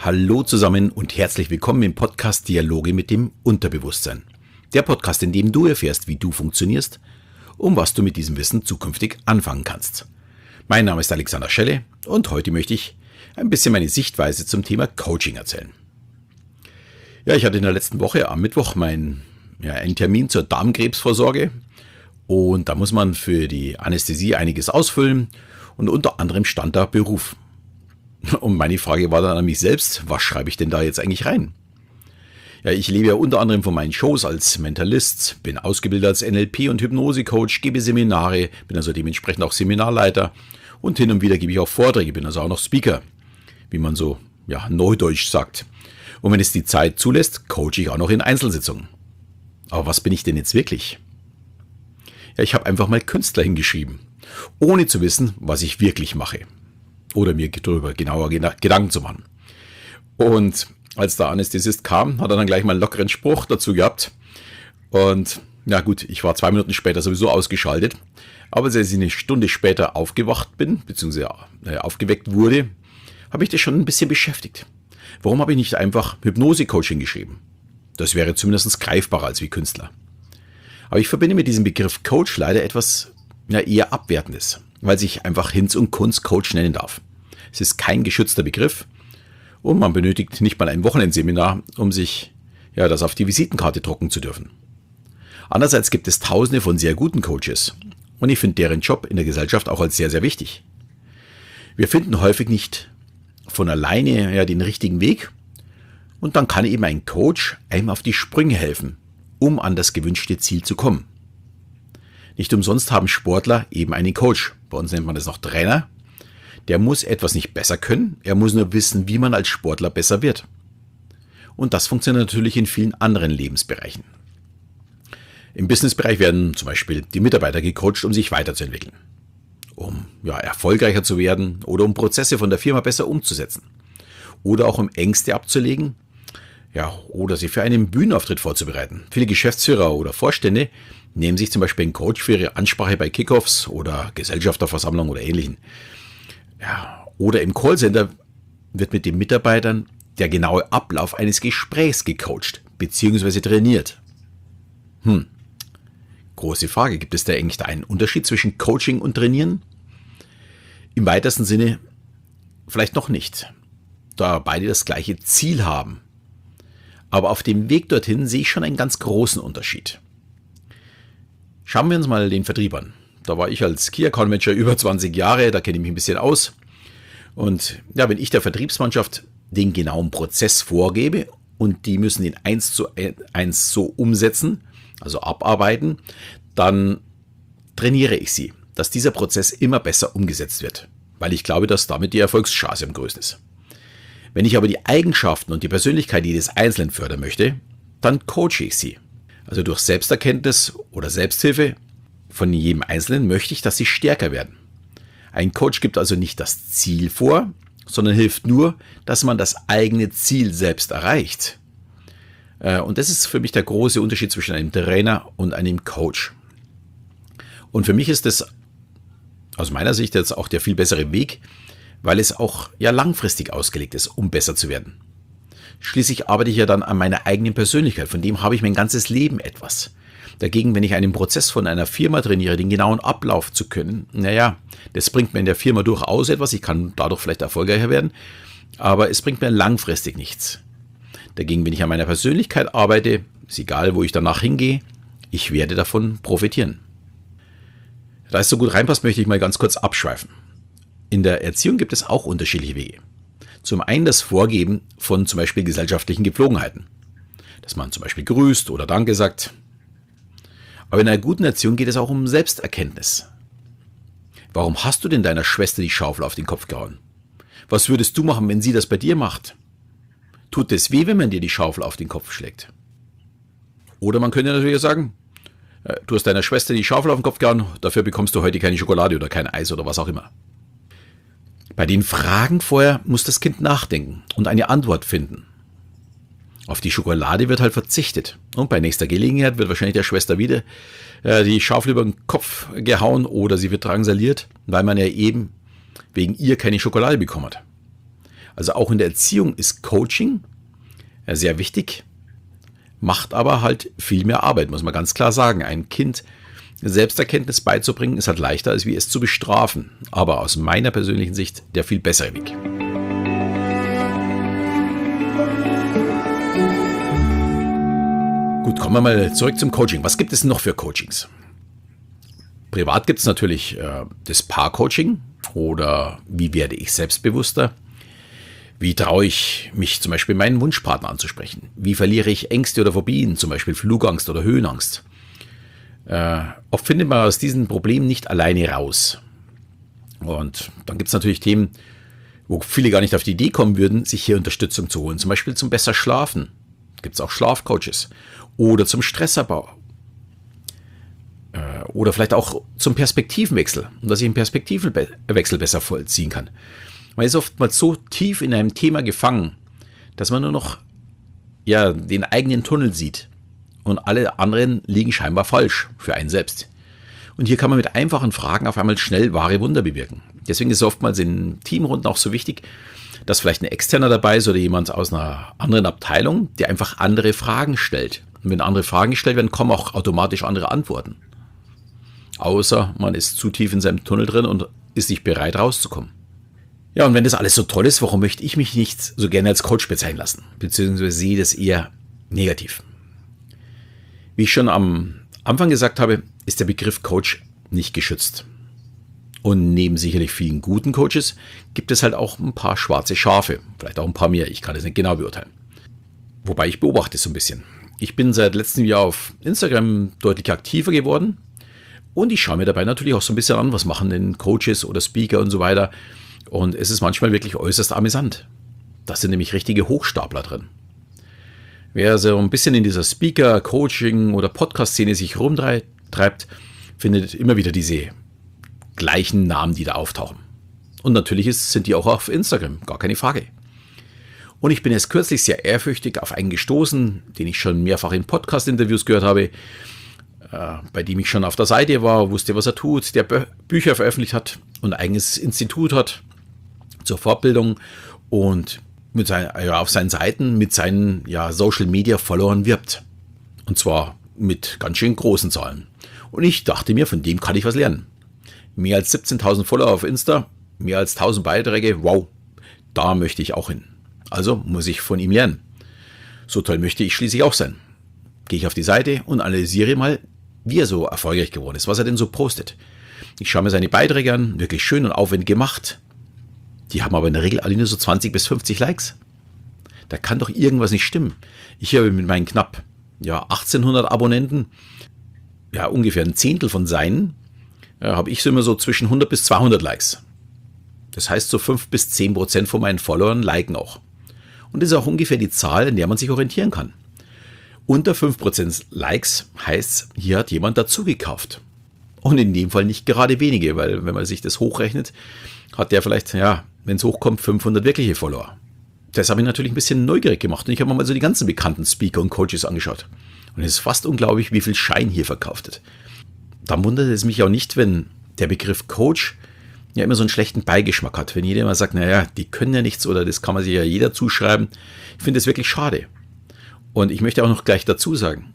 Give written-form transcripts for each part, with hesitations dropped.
Hallo zusammen und herzlich willkommen im Podcast Dialoge mit dem Unterbewusstsein. Der Podcast, in dem du erfährst, wie du funktionierst und was du mit diesem Wissen zukünftig anfangen kannst. Mein Name ist Alexander Schelle und heute möchte ich ein bisschen meine Sichtweise zum Thema Coaching erzählen. Ja, ich hatte in der letzten Woche am Mittwoch einen Termin zur Darmkrebsvorsorge und da muss man für die Anästhesie einiges ausfüllen und unter anderem stand da Beruf. Und meine Frage war dann an mich selbst, was schreibe ich denn da jetzt eigentlich rein? Ja, ich lebe ja unter anderem von meinen Shows als Mentalist, bin ausgebildet als NLP- und Hypnose-Coach, gebe Seminare, bin also dementsprechend auch Seminarleiter und hin und wieder gebe ich auch Vorträge, bin also auch noch Speaker, wie man so neudeutsch sagt. Und wenn es die Zeit zulässt, coache ich auch noch in Einzelsitzungen. Aber was bin ich denn jetzt wirklich? Ja, ich habe einfach mal Künstler hingeschrieben, ohne zu wissen, was ich wirklich mache. Oder mir darüber genauer Gedanken zu machen. Und als der Anästhesist kam, hat er dann gleich mal einen lockeren Spruch dazu gehabt. Und na gut, ich war 2 Minuten später sowieso ausgeschaltet. Aber als ich eine Stunde später aufgewacht bin, beziehungsweise aufgeweckt wurde, habe ich das schon ein bisschen beschäftigt. Warum habe ich nicht einfach Hypnose-Coaching geschrieben? Das wäre zumindest greifbarer als wie Künstler. Aber ich verbinde mit diesem Begriff Coach leider etwas eher Abwertendes, weil sich einfach Hinz und Kunz Coach nennen darf. Es ist kein geschützter Begriff und man benötigt nicht mal ein Wochenendseminar, um sich das auf die Visitenkarte drucken zu dürfen. Andererseits gibt es Tausende von sehr guten Coaches und ich finde deren Job in der Gesellschaft auch als sehr, sehr wichtig. Wir finden häufig nicht von alleine den richtigen Weg und dann kann eben ein Coach einem auf die Sprünge helfen, um an das gewünschte Ziel zu kommen. Nicht umsonst haben Sportler eben einen Coach. Bei uns nennt man das noch Trainer. Der muss etwas nicht besser können, er muss nur wissen, wie man als Sportler besser wird. Und das funktioniert natürlich in vielen anderen Lebensbereichen. Im Businessbereich werden zum Beispiel die Mitarbeiter gecoacht, um sich weiterzuentwickeln, um erfolgreicher zu werden oder um Prozesse von der Firma besser umzusetzen. Oder auch um Ängste abzulegen, oder sie für einen Bühnenauftritt vorzubereiten. Viele Geschäftsführer oder Vorstände nehmen sich zum Beispiel einen Coach für ihre Ansprache bei Kickoffs oder Gesellschafterversammlungen oder Ähnlichen. Oder im Callcenter wird mit den Mitarbeitern der genaue Ablauf eines Gesprächs gecoacht bzw. trainiert. Große Frage, gibt es da eigentlich einen Unterschied zwischen Coaching und Trainieren? Im weitesten Sinne vielleicht noch nicht, da beide das gleiche Ziel haben. Aber auf dem Weg dorthin sehe ich schon einen ganz großen Unterschied. Schauen wir uns mal den Vertrieb an. Da war ich als Key Account Manager über 20 Jahre, da kenne ich mich ein bisschen aus. Und wenn ich der Vertriebsmannschaft den genauen Prozess vorgebe und die müssen den 1:1 so umsetzen, also abarbeiten, dann trainiere ich sie, dass dieser Prozess immer besser umgesetzt wird, weil ich glaube, dass damit die Erfolgschance am größten ist. Wenn ich aber die Eigenschaften und die Persönlichkeit jedes Einzelnen fördern möchte, dann coache ich sie. Also durch Selbsterkenntnis oder Selbsthilfe von jedem Einzelnen möchte ich, dass sie stärker werden. Ein Coach gibt also nicht das Ziel vor, sondern hilft nur, dass man das eigene Ziel selbst erreicht. Und das ist für mich der große Unterschied zwischen einem Trainer und einem Coach. Und für mich ist das aus meiner Sicht jetzt auch der viel bessere Weg, weil es auch langfristig ausgelegt ist, um besser zu werden. Schließlich arbeite ich ja dann an meiner eigenen Persönlichkeit, von dem habe ich mein ganzes Leben etwas. Dagegen, wenn ich einen Prozess von einer Firma trainiere, den genauen Ablauf zu können, das bringt mir in der Firma durchaus etwas, ich kann dadurch vielleicht erfolgreicher werden, aber es bringt mir langfristig nichts. Dagegen, wenn ich an meiner Persönlichkeit arbeite, ist egal, wo ich danach hingehe, ich werde davon profitieren. Da es so gut reinpasst, möchte ich mal ganz kurz abschweifen. In der Erziehung gibt es auch unterschiedliche Wege. Zum einen das Vorgeben von zum Beispiel gesellschaftlichen Gepflogenheiten. Dass man zum Beispiel grüßt oder Danke sagt. Aber in einer guten Erziehung geht es auch um Selbsterkenntnis. Warum hast du denn deiner Schwester die Schaufel auf den Kopf gehauen? Was würdest du machen, wenn sie das bei dir macht? Tut es weh, wenn man dir die Schaufel auf den Kopf schlägt? Oder man könnte natürlich sagen, du hast deiner Schwester die Schaufel auf den Kopf gehauen, dafür bekommst du heute keine Schokolade oder kein Eis oder was auch immer. Bei den Fragen vorher muss das Kind nachdenken und eine Antwort finden. Auf die Schokolade wird halt verzichtet. Und bei nächster Gelegenheit wird wahrscheinlich der Schwester wieder die Schaufel über den Kopf gehauen oder sie wird drangsaliert, weil man ja eben wegen ihr keine Schokolade bekommen hat. Also auch in der Erziehung ist Coaching sehr wichtig, macht aber halt viel mehr Arbeit, muss man ganz klar sagen. Ein Kind Selbsterkenntnis beizubringen, ist halt leichter, als wie es zu bestrafen. Aber aus meiner persönlichen Sicht der viel bessere Weg. Gut, kommen wir mal zurück zum Coaching. Was gibt es noch für Coachings? Privat gibt es natürlich das Paar-Coaching oder wie werde ich selbstbewusster? Wie traue ich mich zum Beispiel meinen Wunschpartner anzusprechen? Wie verliere ich Ängste oder Phobien, zum Beispiel Flugangst oder Höhenangst? Oft findet man aus diesen Problemen nicht alleine raus. Und dann gibt es natürlich Themen, wo viele gar nicht auf die Idee kommen würden, sich hier Unterstützung zu holen. Zum Beispiel zum besser Schlafen. Gibt es auch Schlafcoaches. Oder zum Stressabbau. Oder vielleicht auch zum Perspektivenwechsel. Und dass ich einen Perspektivenwechsel besser vollziehen kann. Man ist oftmals so tief in einem Thema gefangen, dass man nur noch den eigenen Tunnel sieht. Und alle anderen liegen scheinbar falsch für einen selbst. Und hier kann man mit einfachen Fragen auf einmal schnell wahre Wunder bewirken. Deswegen ist es oftmals in Teamrunden auch so wichtig, dass vielleicht ein Externer dabei ist oder jemand aus einer anderen Abteilung, der einfach andere Fragen stellt. Und wenn andere Fragen gestellt werden, kommen auch automatisch andere Antworten. Außer man ist zu tief in seinem Tunnel drin und ist nicht bereit rauszukommen. Ja, und wenn das alles so toll ist, warum möchte ich mich nicht so gerne als Coach bezeichnen lassen? Beziehungsweise sehe das eher negativ. Wie ich schon am Anfang gesagt habe, ist der Begriff Coach nicht geschützt. Und neben sicherlich vielen guten Coaches gibt es halt auch ein paar schwarze Schafe. Vielleicht auch ein paar mehr, ich kann das nicht genau beurteilen. Wobei ich beobachte es so ein bisschen. Ich bin seit letztem Jahr auf Instagram deutlich aktiver geworden. Und ich schaue mir dabei natürlich auch so ein bisschen an, was machen denn Coaches oder Speaker und so weiter. Und es ist manchmal wirklich äußerst amüsant. Da sind nämlich richtige Hochstapler drin. Wer so ein bisschen in dieser Speaker-, Coaching- oder Podcast-Szene sich rumtreibt, findet immer wieder diese gleichen Namen, die da auftauchen. Und natürlich sind die auch auf Instagram, gar keine Frage. Und ich bin erst kürzlich sehr ehrfürchtig auf einen gestoßen, den ich schon mehrfach in Podcast-Interviews gehört habe, bei dem ich schon auf der Seite war, wusste, was er tut, der Bücher veröffentlicht hat und ein eigenes Institut hat zur Fortbildung und auf seinen Seiten mit seinen Social-Media-Followern wirbt. Und zwar mit ganz schön großen Zahlen. Und ich dachte mir, von dem kann ich was lernen. Mehr als 17.000 Follower auf Insta, mehr als 1.000 Beiträge, wow, da möchte ich auch hin. Also muss ich von ihm lernen. So toll möchte ich schließlich auch sein. Gehe ich auf die Seite und analysiere mal, wie er so erfolgreich geworden ist, was er denn so postet. Ich schaue mir seine Beiträge an, wirklich schön und aufwendig gemacht. Die haben aber in der Regel alle nur so 20 bis 50 Likes. Da kann doch irgendwas nicht stimmen. Ich habe mit meinen knapp 1800 Abonnenten, ungefähr ein Zehntel von seinen, habe ich so immer so zwischen 100 bis 200 Likes. Das heißt, so 5 bis 10% von meinen Followern liken auch. Und das ist auch ungefähr die Zahl, in der man sich orientieren kann. Unter 5% Likes heißt, hier hat jemand dazu gekauft. Und in dem Fall nicht gerade wenige, weil wenn man sich das hochrechnet, hat der vielleicht, wenn es hochkommt, 500 wirkliche Follower. Das habe ich natürlich ein bisschen neugierig gemacht und ich habe mir mal so die ganzen bekannten Speaker und Coaches angeschaut. Und es ist fast unglaublich, wie viel Schein hier verkauft wird. Da wundert es mich auch nicht, wenn der Begriff Coach immer so einen schlechten Beigeschmack hat. Wenn jeder immer sagt, die können ja nichts oder das kann man sich ja jeder zuschreiben. Ich finde das wirklich schade. Und ich möchte auch noch gleich dazu sagen,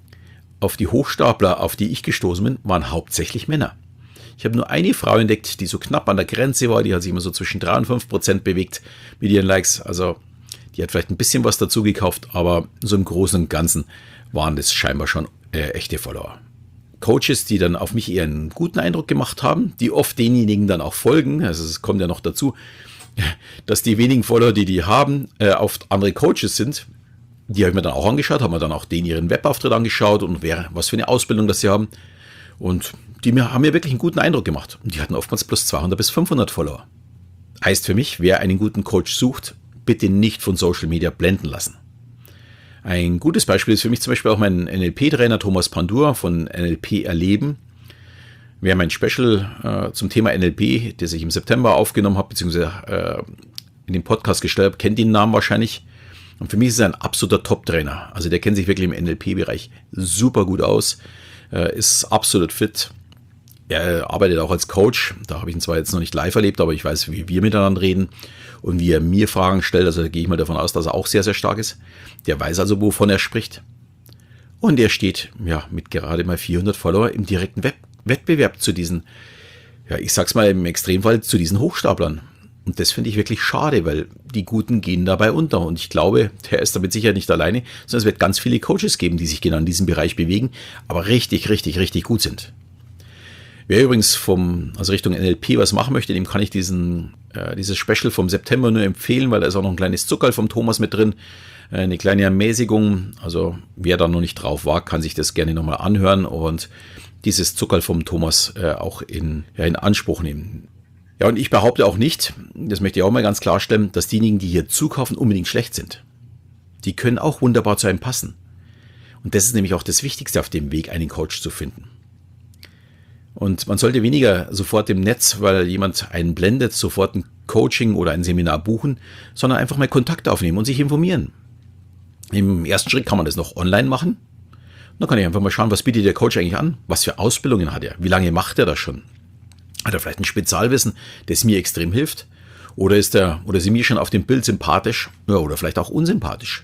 auf die Hochstapler, auf die ich gestoßen bin, waren hauptsächlich Männer. Ich habe nur eine Frau entdeckt, die so knapp an der Grenze war, die hat sich immer so zwischen 3 und 5% bewegt mit ihren Likes. Also die hat vielleicht ein bisschen was dazu gekauft, aber so im Großen und Ganzen waren das scheinbar schon echte Follower. Coaches, die dann auf mich eher einen guten Eindruck gemacht haben, die oft denjenigen dann auch folgen, also es kommt ja noch dazu, dass die wenigen Follower, die haben, oft andere Coaches sind. Die habe ich mir dann auch angeschaut, haben mir dann auch ihren Webauftritt angeschaut und was für eine Ausbildung das sie haben. Und die haben mir wirklich einen guten Eindruck gemacht. Und die hatten oftmals plus 200 bis 500 Follower. Heißt für mich, wer einen guten Coach sucht, bitte nicht von Social Media blenden lassen. Ein gutes Beispiel ist für mich zum Beispiel auch mein NLP-Trainer Thomas Pandur von NLP Erleben. Wer mein Special zum Thema NLP, das ich im September aufgenommen habe, beziehungsweise in den Podcast gestellt habe, kennt den Namen wahrscheinlich. Und für mich ist er ein absoluter Top-Trainer. Also der kennt sich wirklich im NLP-Bereich super gut aus, ist absolut fit. Er arbeitet auch als Coach. Da habe ich ihn zwar jetzt noch nicht live erlebt, aber ich weiß, wie wir miteinander reden. und wie er mir Fragen stellt, also da gehe ich mal davon aus, dass er auch sehr, sehr stark ist. Der weiß also, wovon er spricht. Und er steht ja mit gerade mal 400 Follower im direkten Wettbewerb zu diesen, ja ich sag's mal im Extremfall, zu diesen Hochstaplern. Und das finde ich wirklich schade, weil die Guten gehen dabei unter. Und ich glaube, der ist damit sicher nicht alleine, sondern es wird ganz viele Coaches geben, die sich genau in diesem Bereich bewegen, aber richtig, richtig, richtig gut sind. Wer übrigens also Richtung NLP was machen möchte, dem kann ich dieses Special vom September nur empfehlen, weil da ist auch noch ein kleines Zuckerl vom Thomas mit drin, eine kleine Ermäßigung. Also wer da noch nicht drauf war, kann sich das gerne nochmal anhören und dieses Zuckerl vom Thomas auch in Anspruch nehmen. Ja, und ich behaupte auch nicht, das möchte ich auch mal ganz klarstellen, dass diejenigen, die hier zukaufen, unbedingt schlecht sind. Die können auch wunderbar zu einem passen. Und das ist nämlich auch das Wichtigste auf dem Weg, einen Coach zu finden. Und man sollte weniger sofort im Netz, weil jemand einen blendet, sofort ein Coaching oder ein Seminar buchen, sondern einfach mal Kontakt aufnehmen und sich informieren. Im ersten Schritt kann man das noch online machen. Dann kann ich einfach mal schauen, was bietet der Coach eigentlich an? Was für Ausbildungen hat er? Wie lange macht er das schon? Hat er vielleicht ein Spezialwissen, das mir extrem hilft? Oder ist er oder sie mir schon auf dem Bild sympathisch? Ja, oder vielleicht auch unsympathisch?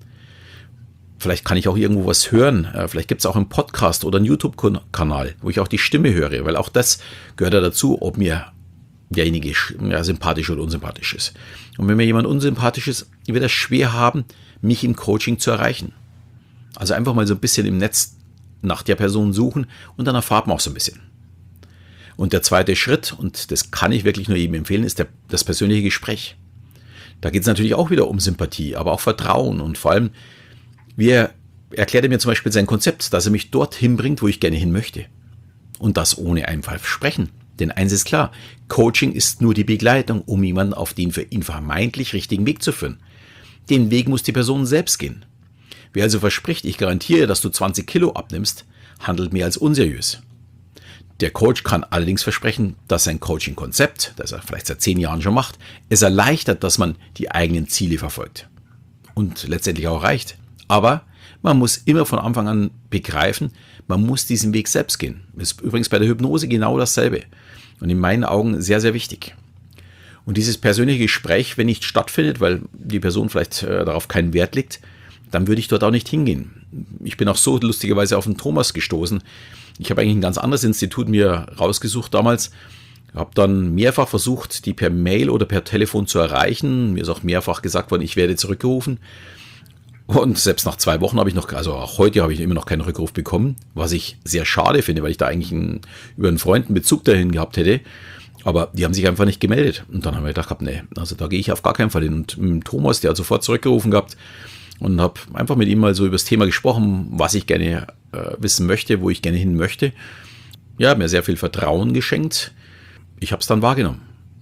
Vielleicht kann ich auch irgendwo was hören. Vielleicht gibt es auch einen Podcast oder einen YouTube-Kanal, wo ich auch die Stimme höre, weil auch das gehört ja dazu, ob mir derjenige sympathisch oder unsympathisch ist. Und wenn mir jemand unsympathisch ist, wird er schwer haben, mich im Coaching zu erreichen. Also einfach mal so ein bisschen im Netz nach der Person suchen und dann erfahrt man auch so ein bisschen. Und der zweite Schritt, und das kann ich wirklich nur jedem empfehlen, ist das persönliche Gespräch. Da geht es natürlich auch wieder um Sympathie, aber auch Vertrauen und vor allem, wie erklärt er mir zum Beispiel sein Konzept, dass er mich dorthin bringt, wo ich gerne hin möchte. Und das ohne einfach Versprechen. Denn eins ist klar, Coaching ist nur die Begleitung, um jemanden auf den für ihn vermeintlich richtigen Weg zu führen. Den Weg muss die Person selbst gehen. Wer also verspricht, ich garantiere, dass du 20 Kilo abnimmst, handelt mehr als unseriös. Der Coach kann allerdings versprechen, dass sein Coaching-Konzept, das er vielleicht seit 10 Jahren schon macht, es erleichtert, dass man die eigenen Ziele verfolgt. Und letztendlich auch erreicht. Aber man muss immer von Anfang an begreifen, man muss diesen Weg selbst gehen. Das ist übrigens bei der Hypnose genau dasselbe. Und in meinen Augen sehr, sehr wichtig. Und dieses persönliche Gespräch, wenn nicht stattfindet, weil die Person vielleicht darauf keinen Wert legt, dann würde ich dort auch nicht hingehen. Ich bin auch so lustigerweise auf den Thomas gestoßen. Ich habe eigentlich ein ganz anderes Institut mir rausgesucht damals. Habe dann mehrfach versucht, die per Mail oder per Telefon zu erreichen. Mir ist auch mehrfach gesagt worden, ich werde zurückgerufen. Und selbst nach 2 Wochen habe ich noch, also auch heute habe ich immer noch keinen Rückruf bekommen, was ich sehr schade finde, weil ich da eigentlich über einen Freund einen Bezug dahin gehabt hätte. Aber die haben sich einfach nicht gemeldet. Und dann haben wir gedacht, nee, also da gehe ich auf gar keinen Fall hin. Und mit Thomas, der hat sofort zurückgerufen gehabt und habe einfach mit ihm mal so über das Thema gesprochen, was ich gerne wissen möchte, wo ich gerne hin möchte. Ja, hat mir sehr viel Vertrauen geschenkt. Ich habe es dann wahrgenommen.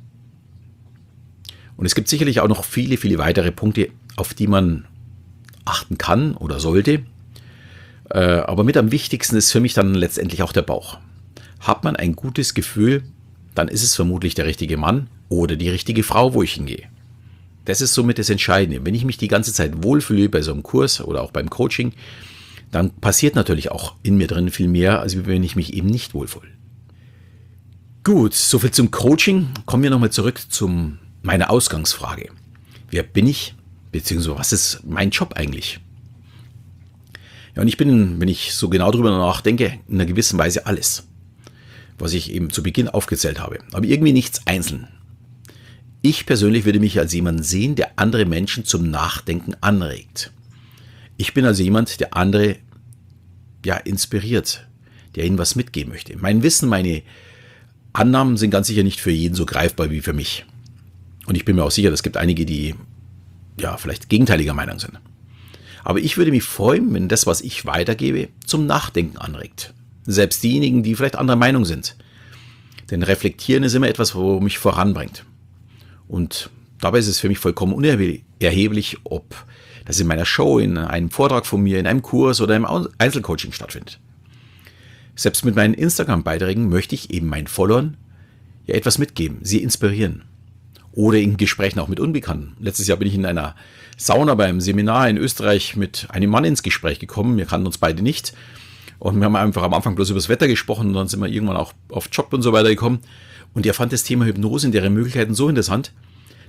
Und es gibt sicherlich auch noch viele, viele weitere Punkte, auf die man achten kann oder sollte. Aber mit am wichtigsten ist für mich dann letztendlich auch der Bauch. Hat man ein gutes Gefühl, dann ist es vermutlich der richtige Mann oder die richtige Frau, wo ich hingehe. Das ist somit das Entscheidende. Wenn ich mich die ganze Zeit wohlfühle bei so einem Kurs oder auch beim Coaching, dann passiert natürlich auch in mir drin viel mehr, als wenn ich mich eben nicht wohlfühle. Gut, soviel zum Coaching. Kommen wir nochmal zurück zu meiner Ausgangsfrage. Wer bin ich, beziehungsweise was ist mein Job eigentlich? Ja, und ich bin, wenn ich so genau drüber nachdenke, in einer gewissen Weise alles, was ich eben zu Beginn aufgezählt habe. Aber irgendwie nichts einzeln. Ich persönlich würde mich als jemand sehen, der andere Menschen zum Nachdenken anregt. Ich bin also jemand, der andere inspiriert, der ihnen was mitgeben möchte. Mein Wissen, meine Annahmen sind ganz sicher nicht für jeden so greifbar wie für mich. Und ich bin mir auch sicher, es gibt einige, die vielleicht gegenteiliger Meinung sind. Aber ich würde mich freuen, wenn das, was ich weitergebe, zum Nachdenken anregt. Selbst diejenigen, die vielleicht anderer Meinung sind. Denn Reflektieren ist immer etwas, wo mich voranbringt. Und dabei ist es für mich vollkommen unerheblich, ob das in meiner Show, in einem Vortrag von mir, in einem Kurs oder im Einzelcoaching stattfindet. Selbst mit meinen Instagram-Beiträgen möchte ich eben meinen Followern etwas mitgeben, sie inspirieren. Oder in Gesprächen auch mit Unbekannten. Letztes Jahr bin ich in einer Sauna beim Seminar in Österreich mit einem Mann ins Gespräch gekommen. Wir kannten uns beide nicht. Und wir haben einfach am Anfang bloß über das Wetter gesprochen und dann sind wir irgendwann auch auf Job und so weiter gekommen. Und er fand das Thema Hypnose und deren Möglichkeiten so interessant,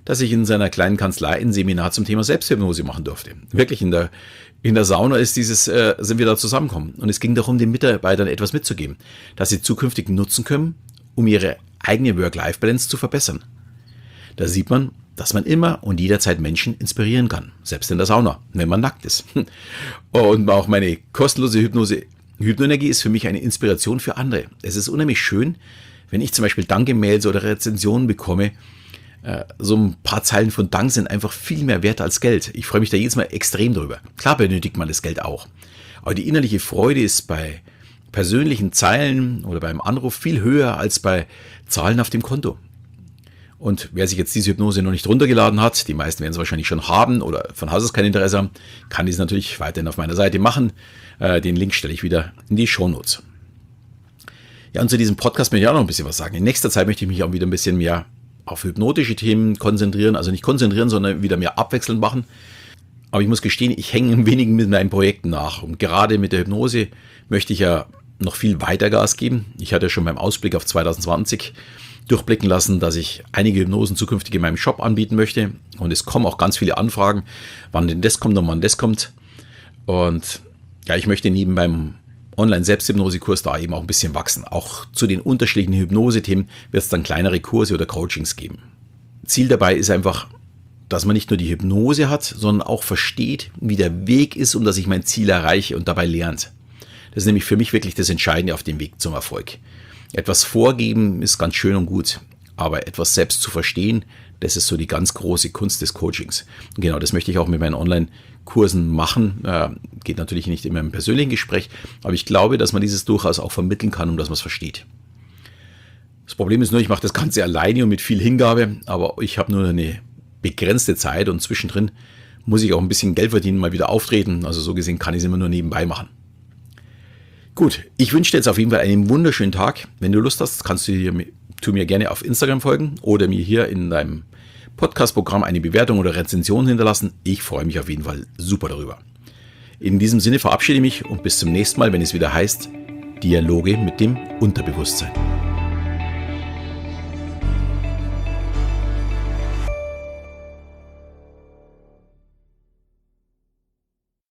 dass ich in seiner kleinen Kanzlei ein Seminar zum Thema Selbsthypnose machen durfte. Wirklich in der Sauna sind wir da zusammengekommen. Und es ging darum, den Mitarbeitern etwas mitzugeben, das sie zukünftig nutzen können, um ihre eigene Work-Life-Balance zu verbessern. Da sieht man, dass man immer und jederzeit Menschen inspirieren kann, selbst in der Sauna, wenn man nackt ist. Und auch meine kostenlose Hypnoenergie ist für mich eine Inspiration für andere. Es ist unheimlich schön, wenn ich zum Beispiel Danke-Mails oder Rezensionen bekomme. So ein paar Zeilen von Dank sind einfach viel mehr wert als Geld. Ich freue mich da jedes Mal extrem drüber. Klar benötigt man das Geld auch. Aber die innerliche Freude ist bei persönlichen Zeilen oder beim Anruf viel höher als bei Zahlen auf dem Konto. Und wer sich jetzt diese Hypnose noch nicht runtergeladen hat, die meisten werden es wahrscheinlich schon haben oder von Haus aus kein Interesse haben, kann dies natürlich weiterhin auf meiner Seite machen. Den Link stelle ich wieder in die Shownotes. Ja, und zu diesem Podcast möchte ich auch noch ein bisschen was sagen. In nächster Zeit möchte ich mich auch wieder ein bisschen mehr auf hypnotische Themen konzentrieren. Also nicht konzentrieren, sondern wieder mehr abwechselnd machen. Aber ich muss gestehen, ich hänge ein wenig mit meinen Projekten nach. Und gerade mit der Hypnose möchte ich ja noch viel weiter Gas geben. Ich hatte schon beim Ausblick auf 2020 durchblicken lassen, dass ich einige Hypnosen zukünftig in meinem Shop anbieten möchte. Und es kommen auch ganz viele Anfragen, wann denn das kommt und wann das kommt. Und ja, ich möchte neben meinem Online-Selbsthypnose-Kurs da eben auch ein bisschen wachsen. Auch zu den unterschiedlichen Hypnose-Themen wird es dann kleinere Kurse oder Coachings geben. Ziel dabei ist einfach, dass man nicht nur die Hypnose hat, sondern auch versteht, wie der Weg ist, um dass ich mein Ziel erreiche und dabei lernt. Das ist nämlich für mich wirklich das Entscheidende auf dem Weg zum Erfolg. Etwas vorgeben ist ganz schön und gut, aber etwas selbst zu verstehen, das ist so die ganz große Kunst des Coachings. Und genau, das möchte ich auch mit meinen Online-Kursen machen. Geht natürlich nicht immer im persönlichen Gespräch, aber ich glaube, dass man dieses durchaus auch vermitteln kann, um dass man es versteht. Das Problem ist nur, ich mache das Ganze alleine und mit viel Hingabe, aber ich habe nur eine begrenzte Zeit und zwischendrin muss ich auch ein bisschen Geld verdienen, mal wieder auftreten. Also so gesehen kann ich es immer nur nebenbei machen. Gut, ich wünsche dir jetzt auf jeden Fall einen wunderschönen Tag. Wenn du Lust hast, kannst du mir gerne auf Instagram folgen oder mir hier in deinem Podcast-Programm eine Bewertung oder Rezension hinterlassen. Ich freue mich auf jeden Fall super darüber. In diesem Sinne verabschiede ich mich und bis zum nächsten Mal, wenn es wieder heißt, Dialoge mit dem Unterbewusstsein.